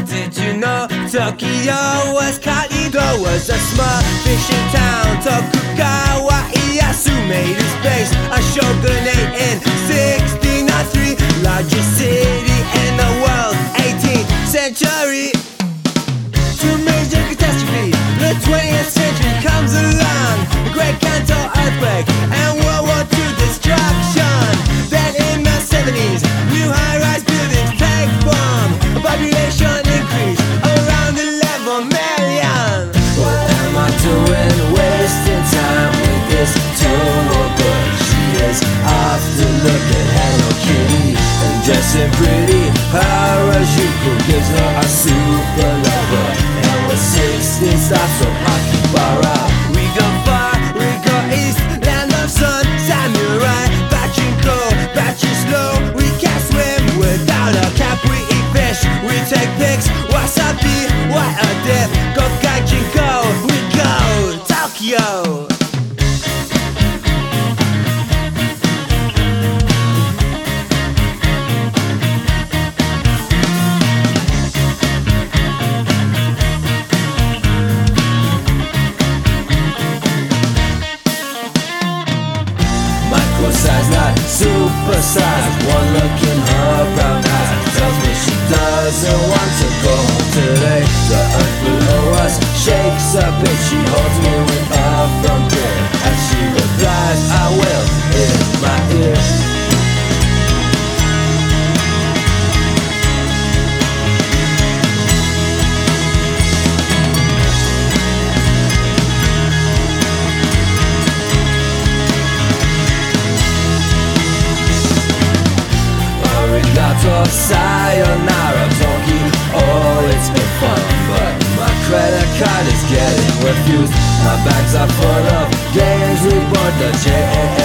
did you know Tokyo was Kaido was a small fishing town? Tokugawa Ieyasu made his base a shogunate in 1603, largest city in the world, 18th century. Two major catastrophes, the 20th century comes along, the Great Kanto earthquake and World War II destruction. Then in the 70s, new high-rise buildings take form, a population increase around 11 million. What am I doing, wasting time with this total girl? She is off to look at Hello Kitty and dressing pretty. Harajuku gives her a super lover, and with 16 stops from Akihabara. We go far, we go east, land of sun, samurai, pachinko, batchy slow. We can't swim without a cap, we eat fish, we take pics, wasabi, what a dip. Go Gaijinko, we go Tokyo. Size, not super size. One look in her brown eyes tells me she doesn't want to go home today. The earth below us shakes a bit. She holds me with a firm grip as she replies, I will, in my ear. Sayonara, Toki, oh it's been fun, but my credit card is getting refused. My bags are full of games, we board the JNE